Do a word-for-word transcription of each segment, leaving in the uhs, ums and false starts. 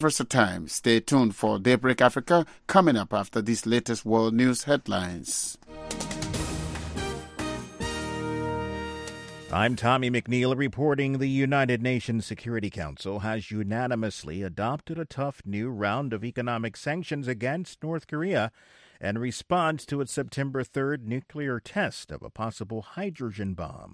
Versatile. Stay tuned for Daybreak Africa coming up after these latest world news headlines. I'm Tommy McNeil reporting the United Nations Security Council has unanimously adopted a tough new round of economic sanctions against North Korea in response to its September third nuclear test of a possible hydrogen bomb.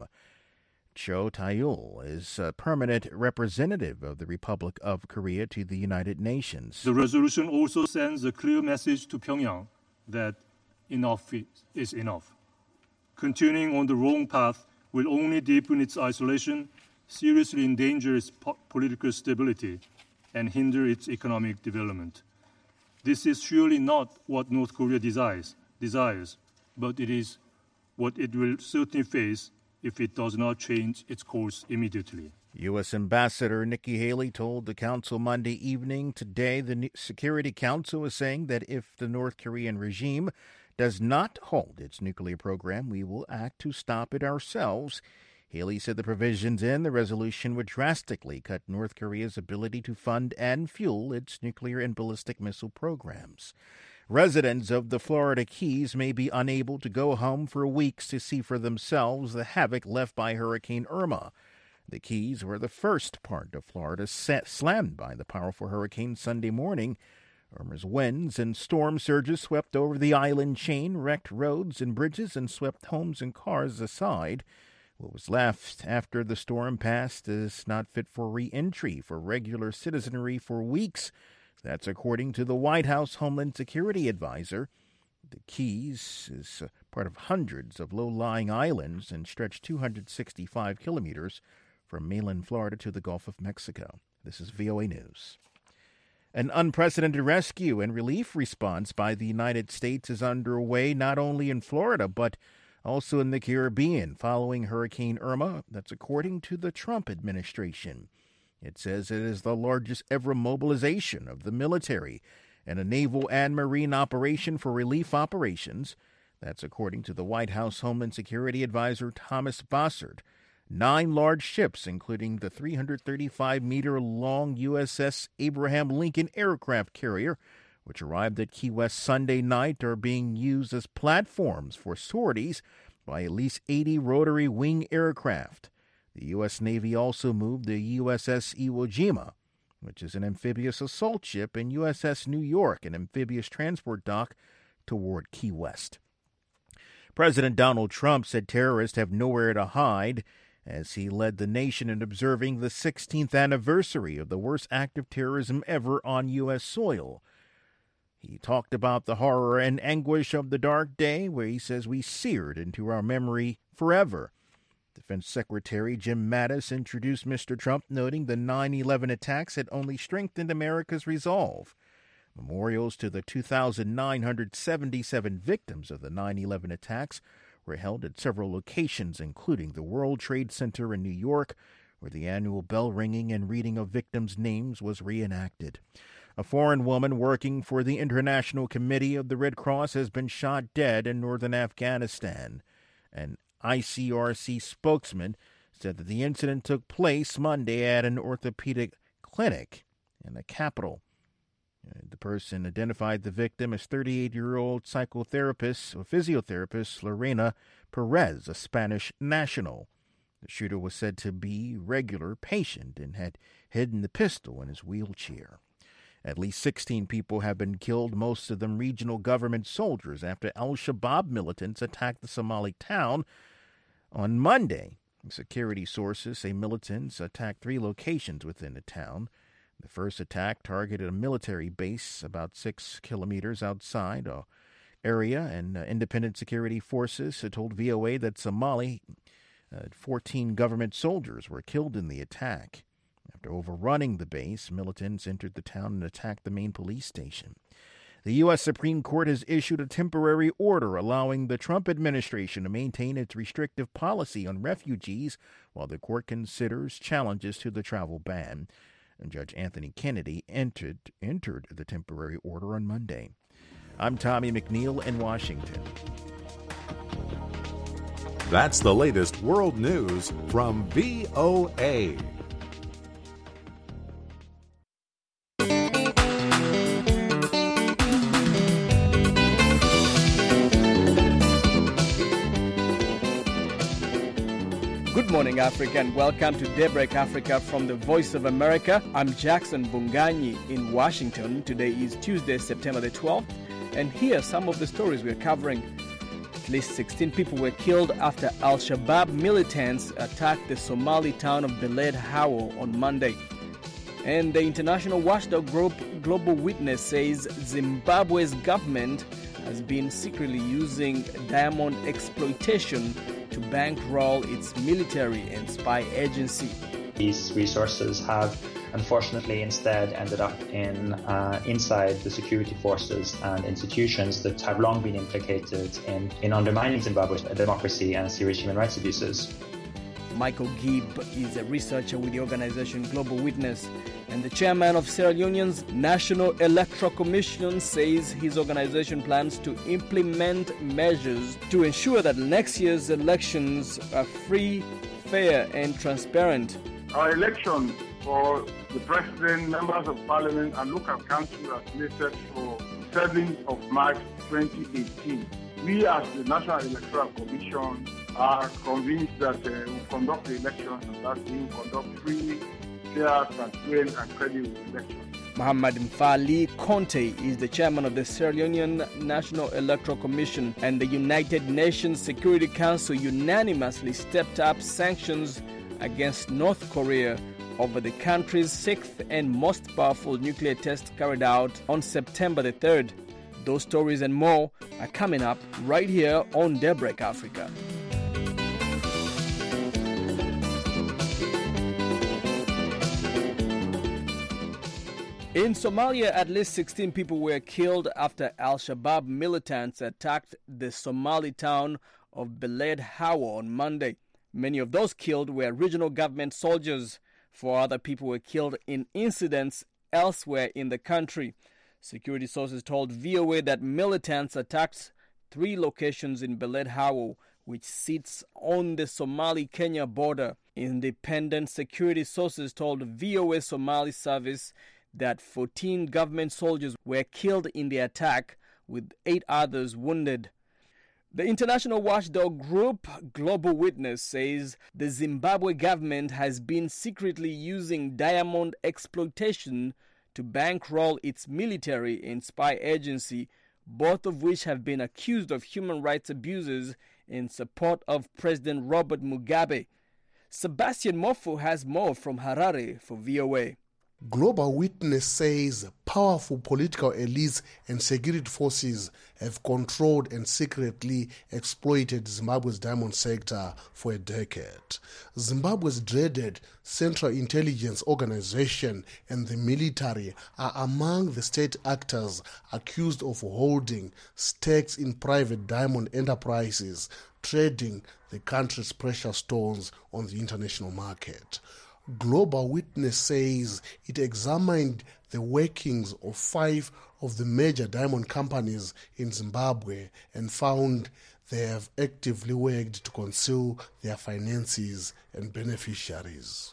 Cho Tae-yul is a permanent representative of the Republic of Korea to the United Nations. The resolution also sends a clear message to Pyongyang that enough is enough. Continuing on the wrong path will only deepen its isolation, seriously endanger its po- political stability, and hinder its economic development. This is surely not what North Korea desires, desires, but it is what it will certainly face if it does not change its course immediately. U S. Ambassador Nikki Haley told the council Monday evening today the Security Council is saying that if the North Korean regime does not halt its nuclear program, we will act to stop it ourselves. Haley said the provisions in the resolution would drastically cut North Korea's ability to fund and fuel its nuclear and ballistic missile programs. Residents of the Florida Keys may be unable to go home for weeks to see for themselves the havoc left by Hurricane Irma. The Keys were the first part of Florida set, slammed by the powerful hurricane Sunday morning. Irma's winds and storm surges swept over the island chain, wrecked roads and bridges, and swept homes and cars aside. What was left after the storm passed is not fit for re-entry for regular citizenry for weeks. That's according to the White House Homeland Security Advisor. The Keys is part of hundreds of low-lying islands and stretch two hundred sixty-five kilometers from mainland Florida to the Gulf of Mexico. This is V O A News. An unprecedented rescue and relief response by the United States is underway not only in Florida but also in the Caribbean following Hurricane Irma. That's according to the Trump administration. It says it is the largest ever mobilization of the military and a naval and marine operation for relief operations. That's according to the White House Homeland Security Advisor Thomas Bossert. Nine large ships, including the three hundred thirty-five meter long U S S Abraham Lincoln aircraft carrier, which arrived at Key West Sunday night, are being used as platforms for sorties by at least eighty rotary wing aircraft. The U S. Navy also moved the U S S Iwo Jima, which is an amphibious assault ship, and U S S New York, an amphibious transport dock, toward Key West. President Donald Trump said terrorists have nowhere to hide as he led the nation in observing the sixteenth anniversary of the worst act of terrorism ever on U S soil. He talked about the horror and anguish of the dark day, where he says we seared into our memory forever. Defense Secretary Jim Mattis introduced Mister Trump, noting the nine eleven attacks had only strengthened America's resolve. Memorials to the two thousand nine hundred seventy-seven victims of the nine eleven attacks were held at several locations, including the World Trade Center in New York, where the annual bell ringing and reading of victims' names was reenacted. A foreign woman working for the International Committee of the Red Cross has been shot dead in northern Afghanistan. An I C R C spokesman said that the incident took place Monday at an orthopedic clinic in the capital. The person identified the victim as thirty-eight-year-old psychotherapist or physiotherapist Lorena Perez, a Spanish national. The shooter was said to be a regular patient and had hidden the pistol in his wheelchair. At least sixteen people have been killed, most of them regional government soldiers, after al-Shabaab militants attacked the Somali town on Monday. Security sources say militants attacked three locations within the town. The first attack targeted a military base about six kilometers outside the area, and uh, independent security forces told V O A that Somali, uh, fourteen government soldiers were killed in the attack. After overrunning the base, militants entered the town and attacked the main police station. The U S. Supreme Court has issued a temporary order allowing the Trump administration to maintain its restrictive policy on refugees while the court considers challenges to the travel ban. And Judge Anthony Kennedy entered, entered the temporary order on Monday. I'm Tommy McNeil in Washington. That's the latest world news from V O A. morning, Africa, and welcome to Daybreak Africa from the Voice of America. I'm Jackson Bunganyi in Washington. Today is Tuesday, September the twelfth, and here are some of the stories we're covering. At least sixteen people were killed after Al-Shabaab militants attacked the Somali town of Beled Hawo on Monday. And the international watchdog group Global Witness says Zimbabwe's government has been secretly using diamond exploitation to bankroll its military and spy agency. These resources have unfortunately instead ended up in uh, inside the security forces and institutions that have long been implicated in, in undermining Zimbabwe's democracy and serious human rights abuses. Michael Gibb is a researcher with the organization Global Witness, and the chairman of Sierra Leone's National Electoral Commission says his organization plans to implement measures to ensure that next year's elections are free, fair and transparent. Our election for the president, members of parliament and local council are slated for seventh of March twenty eighteen. We as the National Electoral Commission are convinced that uh, we'll conduct the elections and that we will conduct free, fair, transparent and credible elections. Muhammad Mfali Conte is the chairman of the Sierra Leonean National Electoral Commission, and the United Nations Security Council unanimously stepped up sanctions against North Korea over the country's sixth and most powerful nuclear test carried out on September the third. Those stories and more are coming up right here on Daybreak Africa. In Somalia, at least sixteen people were killed after Al-Shabaab militants attacked the Somali town of Beled Hawo on Monday. Many of those killed were regional government soldiers. Four other people were killed in incidents elsewhere in the country. Security sources told V O A that militants attacked three locations in Beled Hawo, which sits on the Somali-Kenya border. Independent security sources told V O A Somali Service that fourteen government soldiers were killed in the attack, with eight others wounded. The international watchdog group Global Witness says the Zimbabwe government has been secretly using diamond exploitation to bankroll its military and spy agency, both of which have been accused of human rights abuses in support of President Robert Mugabe. Sebastian Mofu has more from Harare for V O A. Global Witness says powerful political elites and security forces have controlled and secretly exploited Zimbabwe's diamond sector for a decade. Zimbabwe's dreaded Central Intelligence Organization and the military are among the state actors accused of holding stakes in private diamond enterprises, trading the country's precious stones on the international market. Global Witness says it examined the workings of five of the major diamond companies in Zimbabwe and found they have actively worked to conceal their finances and beneficiaries.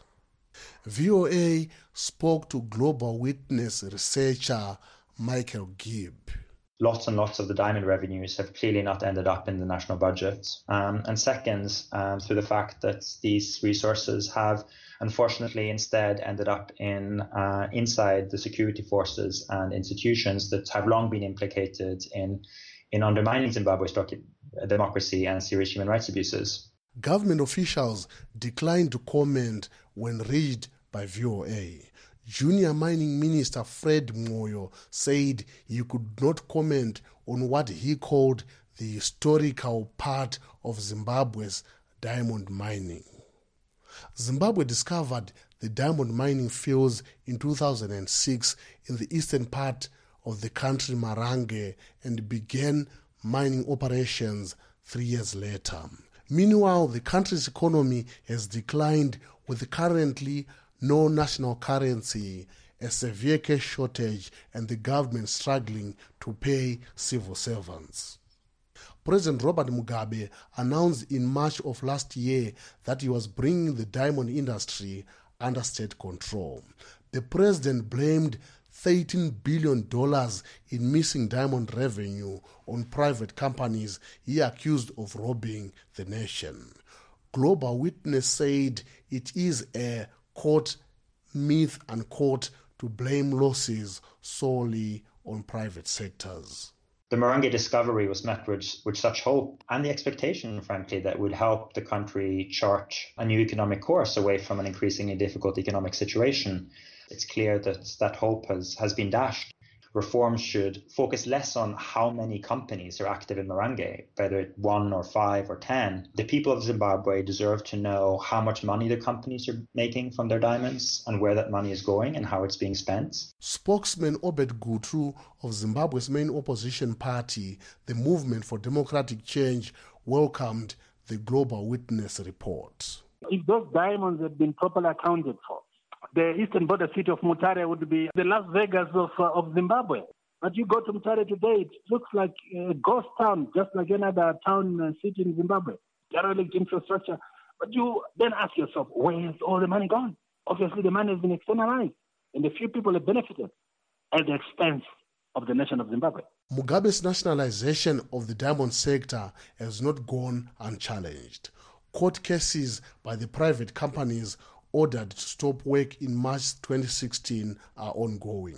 V O A spoke to Global Witness researcher Michael Gibb. Lots and lots of the diamond revenues have clearly not ended up in the national budget. Um, and second, um, through the fact that these resources have unfortunately instead ended up in uh, inside the security forces and institutions that have long been implicated in, in undermining Zimbabwe's democracy and serious human rights abuses. Government officials declined to comment when reached by V O A. Junior Mining Minister Fred Moyo said he could not comment on what he called the historical part of Zimbabwe's diamond mining. Zimbabwe discovered the diamond mining fields in two thousand six in the eastern part of the country, Marange, and began mining operations three years later. Meanwhile, the country's economy has declined with currently no national currency, a severe cash shortage, and the government struggling to pay civil servants. President Robert Mugabe announced in March of last year that he was bringing the diamond industry under state control. The president blamed thirteen billion dollars in missing diamond revenue on private companies he accused of robbing the nation. Global Witness said it is a court myth and court to blame losses solely on private sectors. The Marangwe discovery was met with, with such hope and the expectation, frankly, that would help the country chart a new economic course away from an increasingly difficult economic situation. It's clear that that hope has, has been dashed. Reforms should focus less on how many companies are active in Marangwe, whether it's one or five or ten. The people of Zimbabwe deserve to know how much money the companies are making from their diamonds and where that money is going and how it's being spent. Spokesman Obed Gutru of Zimbabwe's main opposition party, the Movement for Democratic Change, welcomed the Global Witness report. If those diamonds had been properly accounted for, the eastern border city of Mutare would be the Las Vegas of uh, of Zimbabwe. But you go to Mutare today, it looks like a ghost town, just like any other town uh, city in Zimbabwe. Derelict infrastructure. But you then ask yourself, where is all the money gone? Obviously, the money has been externalized, and a few people have benefited at the expense of the nation of Zimbabwe. Mugabe's nationalization of the diamond sector has not gone unchallenged. Court cases by the private companies ordered to stop work in March twenty sixteen are ongoing.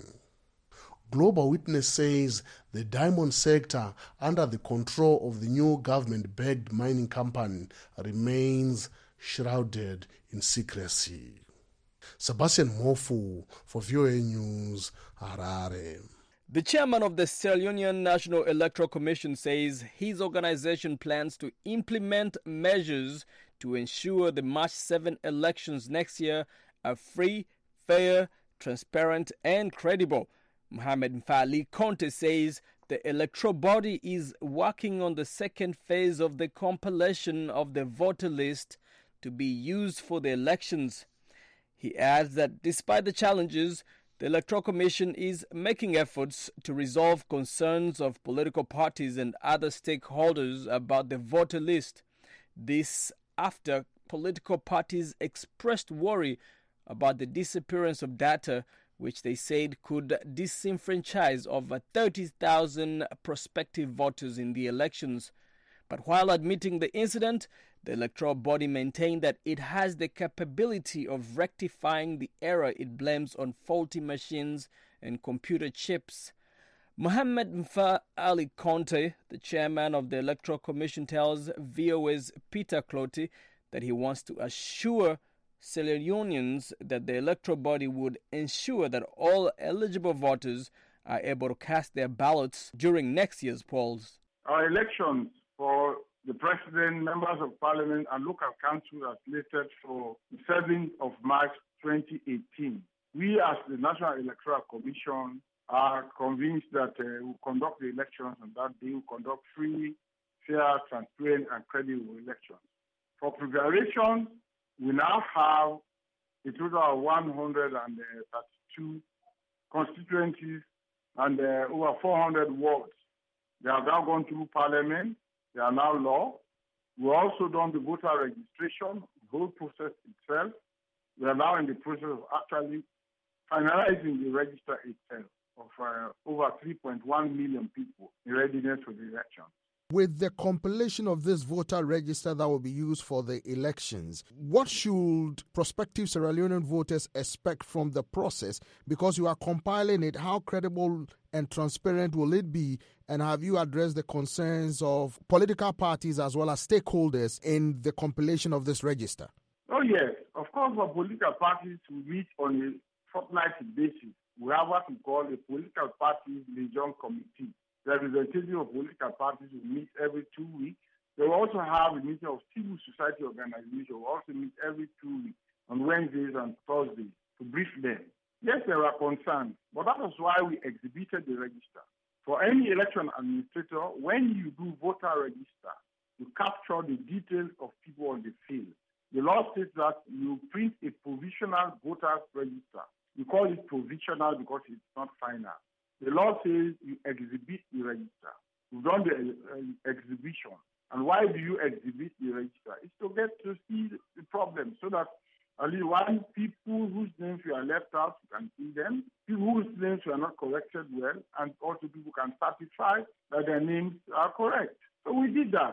Global Witness says the diamond sector, under the control of the new government-backed mining company, remains shrouded in secrecy. Sebastian Mofu for V O A News, Harare. The chairman of the Sierra Leonean National Electoral Commission says his organization plans to implement measures to ensure the March seventh elections next year are free, fair, transparent, and credible. Mohamed Mfali Conte says the electoral body is working on the second phase of the compilation of the voter list to be used for the elections. He adds that despite the challenges, the Electoral Commission is making efforts to resolve concerns of political parties and other stakeholders about the voter list. This after political parties expressed worry about the disappearance of data, which they said could disenfranchise over thirty thousand prospective voters in the elections. But while admitting the incident, the electoral body maintained that it has the capability of rectifying the error it blames on faulty machines and computer chips. Mohamed Mfa Ali Conte, the chairman of the Electoral Commission, tells V O A's Peter Clotty that he wants to assure Sierra Leoneans that the electoral body would ensure that all eligible voters are able to cast their ballots during next year's polls. Our elections for the President, Members of Parliament and Local Council are slated for the seventh of March twenty eighteen. We as the National Electoral Commission are convinced that uh, we'll conduct the elections on that day. We'll conduct free, fair, transparent, and credible elections. For preparation, we now have a total of one hundred thirty-two constituencies and uh, over four hundred wards. They have now gone through Parliament. They are now law. We've also done the voter registration, the whole process itself. We are now in the process of actually finalizing the register itself of uh, over three point one million people in readiness for the election. With the compilation of this voter register that will be used for the elections, what should prospective Sierra Leonean voters expect from the process? Because you are compiling it, how credible and transparent will it be? And have you addressed the concerns of political parties as well as stakeholders in the compilation of this register? Oh, yes. Of course, for political parties to meet on a fortnightly basis, we have what we call a political parties liaison committee. Representatives of political parties will meet every two weeks. They will also have a meeting of civil society organizations who will also meet every two weeks on Wednesdays and Thursdays to brief them. Yes, there are concerns, but that is why we exhibited the register. For any election administrator, when you do voter register, you capture the details of people on the field. The law states that you print a provisional voters register. We call it provisional because it's not final. The law says you exhibit the register. We've done the uh, exhibition. And why do you exhibit the register? It's to get to see the problem so that at least one, people whose names were left out, you can see them. People whose names were not corrected well, and also people can certify that their names are correct. So we did that.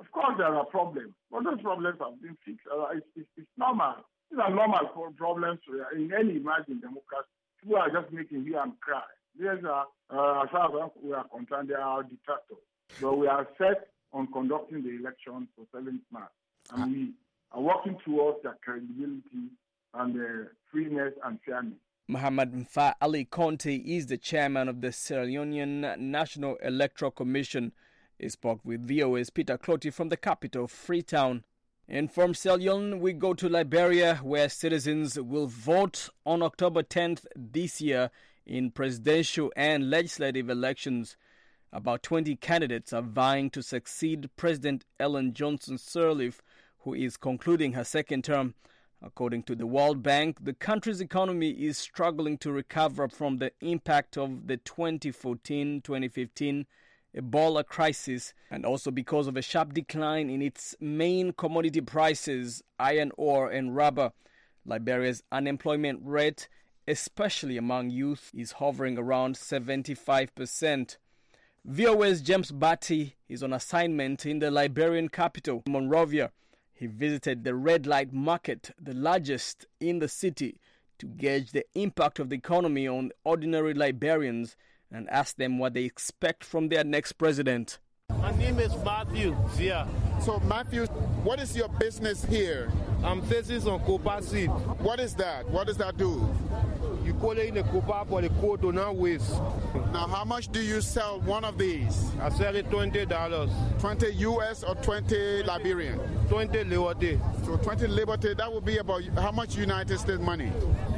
Of course, there are problems, but those problems have been fixed. Uh, it's, it's, it's normal. These are normal problems in any emerging democracy. People are just making you and cry. These are, uh, as far as we are concerned, they are detractors. So we are set on conducting the election for seventh March, and we are working towards their credibility and uh, freeness and fairness. Muhammad Mfa Ali Conte is the chairman of the Sierra Leonean National Electoral Commission. He spoke with V O A's Peter Clotty from the capital, Freetown. And from Sierra Leone, we go to Liberia, where citizens will vote on October tenth this year in presidential and legislative elections. About twenty candidates are vying to succeed President Ellen Johnson Sirleaf, who is concluding her second term. According to the World Bank, the country's economy is struggling to recover from the impact of the twenty fourteen twenty fifteen Ebola crisis, and also because of a sharp decline in its main commodity prices, iron ore and rubber. Liberia's unemployment rate, especially among youth, is hovering around seventy-five percent. V O A's James Batty is on assignment in the Liberian capital, Monrovia. He visited the red light market, the largest in the city, to gauge the impact of the economy on ordinary Liberians and ask them what they expect from their next president. My name is Matthew Zia. So, Matthew, what is your business here? I'm facing some copper seed. What is that? What does that do? You call it in the copper for the coal to not waste. Now, how much do you sell one of these? I sell it twenty dollars. twenty U S or twenty Liberian? twenty Liberty. So twenty Liberty, that would be about how much United States money?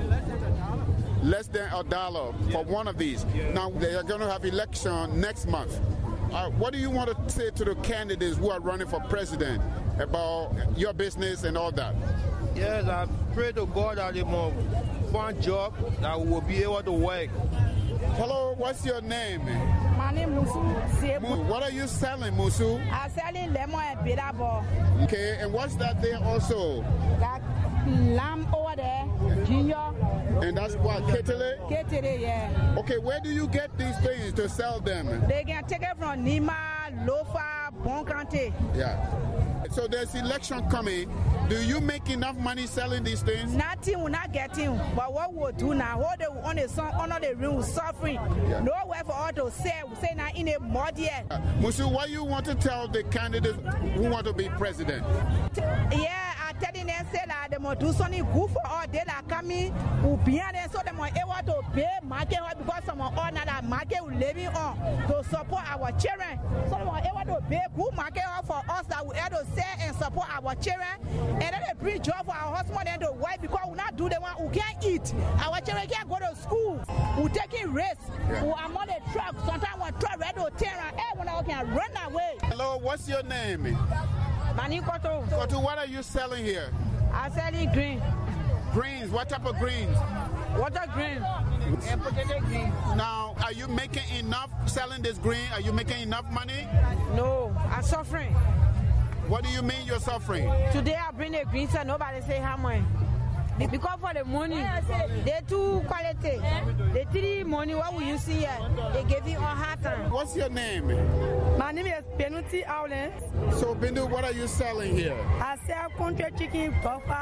Less than a dollar for yeah. one of these. Yeah. Now, they are going to have election next month. Uh, what do you want to say to the candidates who are running for president about your business and all that? Yes, I pray to God that they will find a job that we will be able to work. Hello, what's your name? My name is Musu. What are you selling, Musu? I'm selling lemon and bitter ball. Okay, and what's that there also? That lamb over there, ginger. And that's what, ketele? Ketele, yeah. Okay, where do you get these things to sell them? They can take it from Nima, Lofa, Bon Cante. Yeah. So there's election coming. Do you make enough money selling these things? Nothing, we're not getting. But what we'll do now, hold the on the sun, honor the room, suffering. Yeah. Nowhere for us to say, we say now in a mud yet. Uh, Musu, what do you want to tell the candidates who want to be president? Yeah, I'm telling them, say that they must do something good for all. They are coming, who behind them, so they must able to pay market because some of all that market we're living on to support our children. So they must able to pay good market for us that we able to sell and support our children. And then they bring job for our husband and the wife because we not do the one who can't eat. Our children can't go to school. We're taking risks. Yeah. We are on the truck. Sometimes when truck ready to tear and everyone can run away. Hello, what's your name? My name is Koto. Koto, what are you selling here? I'm selling green. Greens, what type of greens? Water green and potato green. Now, are you making enough selling this green? Are you making enough money? No, I'm suffering. What do you mean you're suffering? Today I bring the green, so nobody say how much. Because for the money, they too quality. The three money what we use here, they give you all hard time. What's your name? My name is Penuti Aulen. So Bindu, what are you selling here? I sell country chicken, buffer,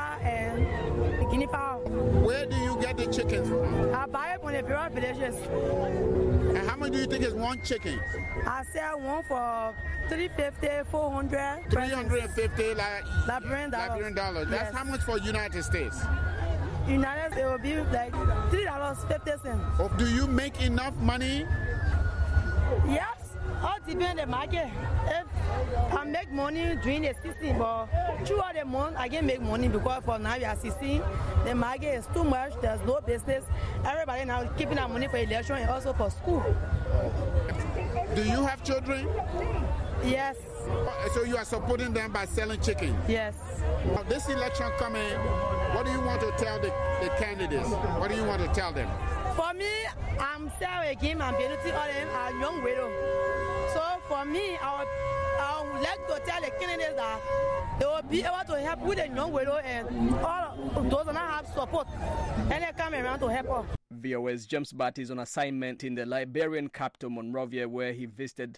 and guinea fowl. Where do you get the chickens from? I buy it from the private villages. And how much do you think is one chicken? I sell one for three fifty, four hundred. Three hundred and fifty, like Liberian dollars. Liberian dollars. That's yes. How much for United States? United States will be like three dollars fifty cents. Oh, do you make enough money? Yes. All depends on the market. If I make money during the season, but throughout the month I can make money because for now we are sixteen. The market is too much. There's no business. Everybody now keeping our money for election and also for school. Do you have children? Yes. So you are supporting them by selling chicken? Yes. Now, this election coming, what do you want to tell the, the candidates? What do you want to tell them? For me, I'm selling again. I'm benefiting all them a young widow. So for me, I would, I would like to tell the candidates that they will be able to help with the young widow and all those that have support, and they come around to help us. V O A's James Batty is on assignment in the Liberian capital, Monrovia, where he visited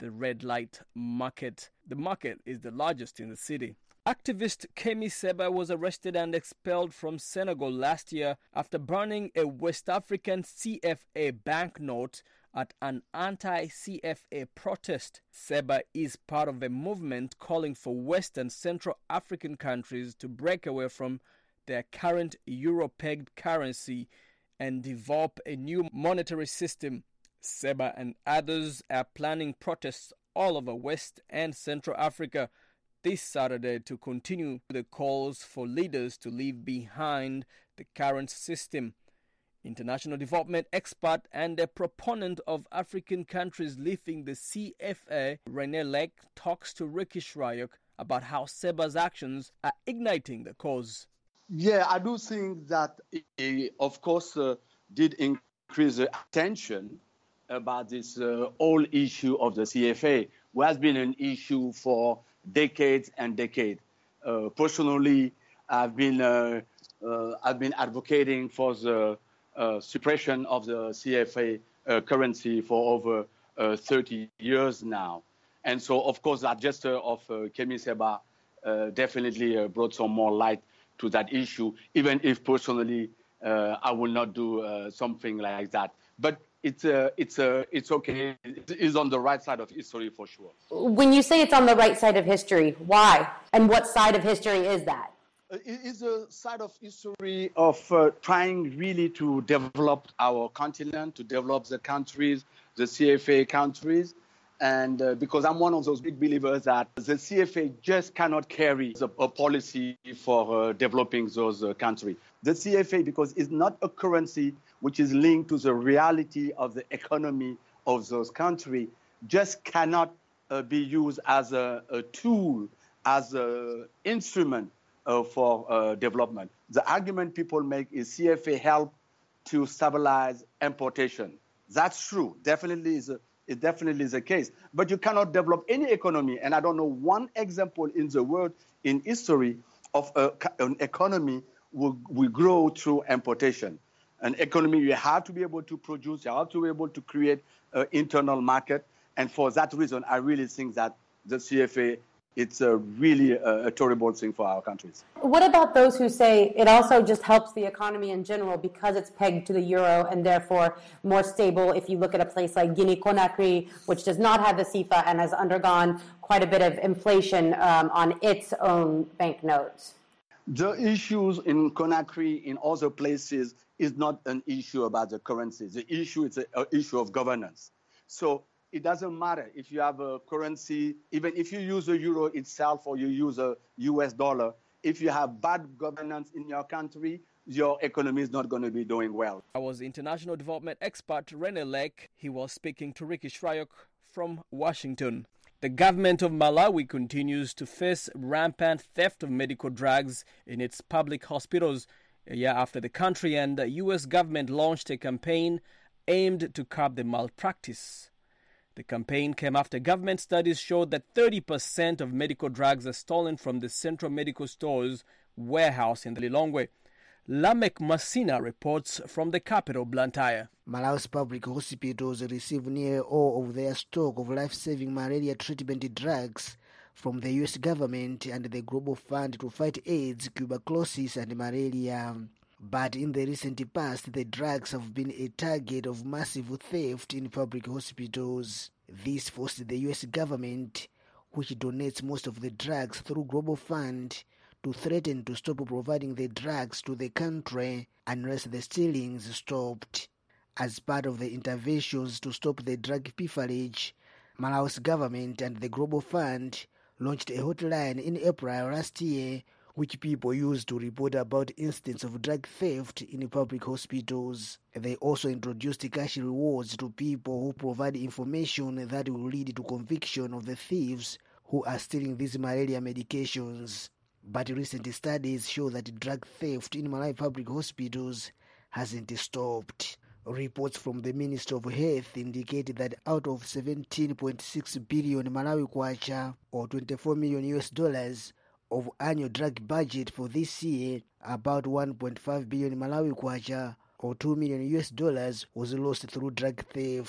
the red light market. The market is the largest in the city. Activist Kemi Seba was arrested and expelled from Senegal last year after burning a West African C F A banknote at an anti-C F A protest. Seba is part of a movement calling for West and Central African countries to break away from their current euro-pegged currency and develop a new monetary system. Seba and others are planning protests all over West and Central Africa this Saturday to continue the calls for leaders to leave behind the current system. International development expert and a proponent of African countries leaving the C F A, René Lek, talks to Ricky Shrayok about how Seba's actions are igniting the cause. Yeah, I do think that it, of course, uh, did increase the attention about this uh, whole issue of the C F A, which has been an issue for decades and decades. Uh, personally, I've been uh, uh, I've been advocating for the uh, suppression of the C F A uh, currency for over uh, thirty years now, and so of course the gesture of uh, Kemi Seba uh, definitely uh, brought some more light to that issue. Even if personally uh, I will not do uh, something like that, but. It's uh, it's uh, it's okay. It is on the right side of history for sure. When you say it's on the right side of history, why? And what side of history is that? It is a side of history of uh, trying really to develop our continent, to develop the countries, the C F A countries. And uh, because I'm one of those big believers that the C F A just cannot carry a, a policy for uh, developing those uh, countries. The C F A, because it's not a currency which is linked to the reality of the economy of those countries, just cannot uh, be used as a, a tool, as an instrument uh, for uh, development. The argument people make is C F A help to stabilize importation. That's true. Definitely is a, it definitely is the case. But you cannot develop any economy, and I don't know one example in the world in history of a, an economy will, will grow through importation. An economy, you have to be able to produce, you have to be able to create an internal market. And for that reason, I really think that the C F A, it's a really a, a terrible thing for our countries. What about those who say it also just helps the economy in general because it's pegged to the euro and therefore more stable if you look at a place like Guinea-Conakry, which does not have the C F A and has undergone quite a bit of inflation um, on its own banknotes? The issues in Conakry, in other places, is not an issue about the currency. The issue is an issue of governance. So it doesn't matter if you have a currency, even if you use the euro itself or you use a U S dollar, if you have bad governance in your country, your economy is not going to be doing well. I was international development expert René Lek. He was speaking to Ricky Shrayok from Washington. The government of Malawi continues to face rampant theft of medical drugs in its public hospitals. A year after the country and the U S government launched a campaign aimed to curb the malpractice. The campaign came after government studies showed that thirty percent of medical drugs are stolen from the Central Medical Stores warehouse in the Lilongwe. Lamek Masina reports from the capital, Blantyre. Malawi's public hospitals receive nearly all of their stock of life-saving malaria treatment drugs from the U S government and the Global Fund to fight AIDS, tuberculosis and malaria. But in the recent past, the drugs have been a target of massive theft in public hospitals. This forced the U S government, which donates most of the drugs through Global Fund, to threaten to stop providing the drugs to the country unless the stealings stopped. As part of the interventions to stop the drug pilferage, Malawi's government and the Global Fund launched a hotline in April last year, which people used to report about incidents of drug theft in public hospitals. They also introduced cash rewards to people who provide information that will lead to conviction of the thieves who are stealing these malaria medications. But recent studies show that drug theft in Malawi public hospitals hasn't stopped. Reports from the Ministry of Health indicate that out of seventeen point six billion Malawi kwacha, or twenty-four million U S dollars, of annual drug budget for this year, about one point five billion Malawi kwacha, or two million U S dollars, was lost through drug theft.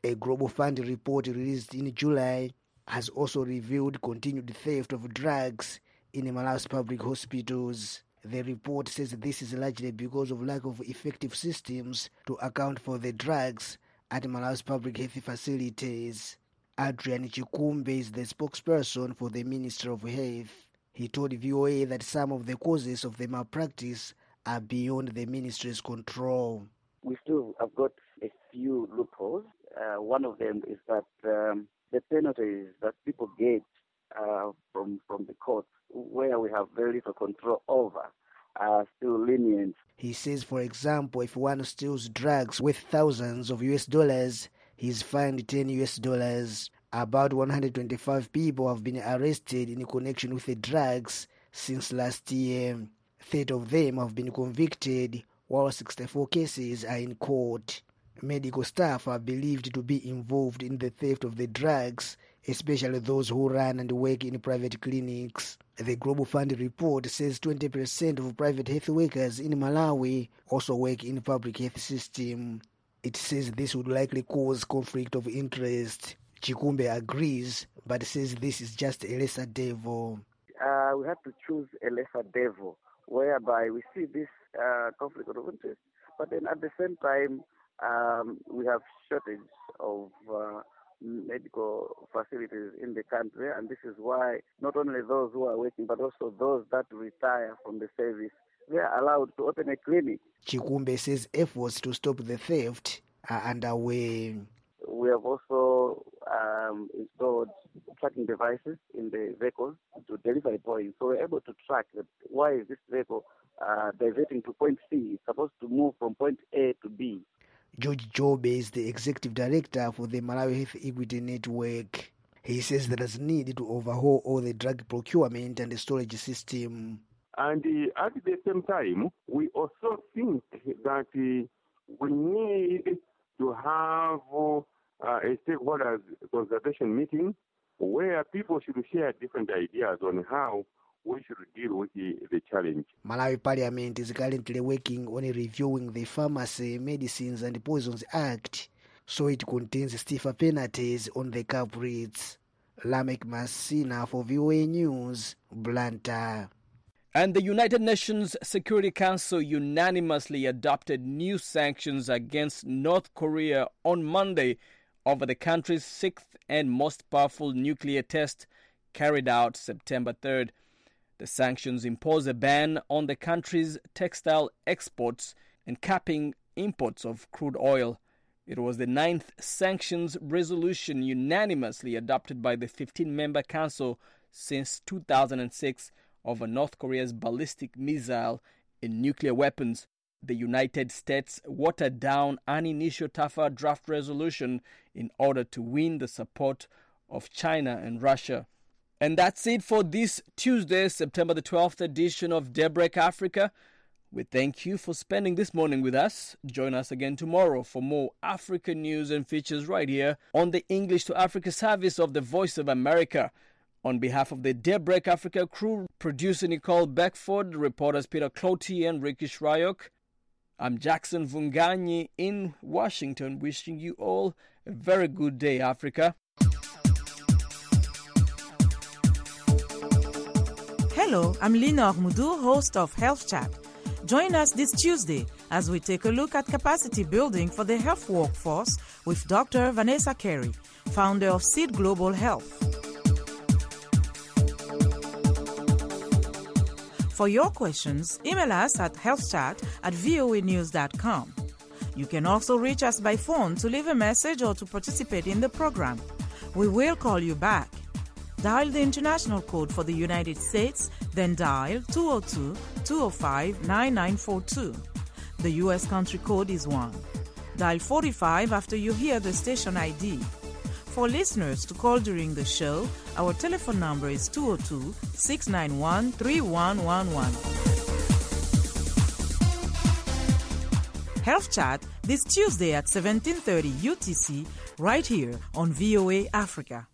A Global Fund report released in July has also revealed continued theft of drugs in Malawi's public hospitals. The report says this is largely because of lack of effective systems to account for the drugs at Malawi's public health facilities. Adrian Chikumbe is the spokesperson for the Ministry of Health. He told V O A that some of the causes of the malpractice are beyond the ministry's control. We still have got a few loopholes. Uh, one of them is that um, the penalties that people get uh, from from the courts, where we have very little control over, are still lenient. He says, for example, if one steals drugs worth thousands of U S dollars, he's fined ten U S dollars. About one hundred twenty-five people have been arrested in connection with the drugs since last year. thirty of them have been convicted, while sixty-four cases are in court. Medical staff are believed to be involved in the theft of the drugs, especially those who run and work in private clinics. The Global Fund report says twenty percent of private health workers in Malawi also work in public health system. It says this would likely cause conflict of interest. Chikumbe agrees, but says this is just a lesser devil. Uh, we have to choose a lesser devil, whereby we see this uh, conflict of interest, but then at the same time, um, we have shortage of uh, medical facilities in the country, and this is why not only those who are working, but also those that retire from the service, they are allowed to open a clinic. Chikumbe says efforts to stop the theft are underway. We have also um, installed tracking devices in the vehicles to delivery points, so we're able to track that why is this vehicle uh, diverting to point C. It's supposed to move from point A to B. George Jobe is the executive director for the Malawi Health Equity Network. He says there is need to overhaul all the drug procurement and the storage system. And uh, at the same time, we also think that uh, we need to have uh, a stakeholders consultation meeting where people should share different ideas on how we should deal with the, the challenge. Malawi Parliament is currently working on reviewing the Pharmacy, Medicines and Poisons Act, so it contains stiffer penalties on the culprits. Lamek Masina for V O A News, Blantyre. And the United Nations Security Council unanimously adopted new sanctions against North Korea on Monday over the country's sixth and most powerful nuclear test carried out September third. The sanctions impose a ban on the country's textile exports and capping imports of crude oil. It was the ninth sanctions resolution unanimously adopted by the fifteen-member council since two thousand six over North Korea's ballistic missile and nuclear weapons. The United States watered down an initial tougher draft resolution in order to win the support of China and Russia. And that's it for this Tuesday, September the twelfth edition of Daybreak Africa. We thank you for spending this morning with us. Join us again tomorrow for more African news and features right here on the English to Africa service of the Voice of America. On behalf of the Daybreak Africa crew, producer Nicole Beckford, reporters Peter Cloty and Ricky Shryock, I'm Jackson Vunganyi in Washington, wishing you all a very good day, Africa. Hello, I'm Lina Ormudu, host of Health Chat. Join us this Tuesday as we take a look at capacity building for the health workforce with Doctor Vanessa Carey, founder of Seed Global Health. For your questions, email us at healthchat at voa news dot com. You can also reach us by phone to leave a message or to participate in the program. We will call you back. Dial the international code for the United States, then dial two oh two, two oh five, nine nine four two. The U S country code is one. Dial forty-five after you hear the station I D. For listeners to call during the show, our telephone number is two oh two, six nine one, three one one one. Health Chat this Tuesday at seventeen thirty U T C right here on V O A Africa.